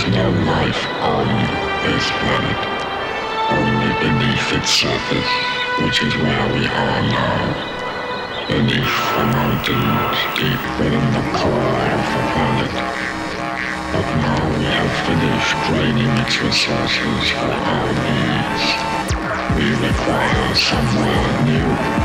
is no life on this planet, only beneath its surface, which is where we are now. Beneath the mountains, deep within the core of the planet. But now we have finished draining its resources for our needs. We require somewhere new.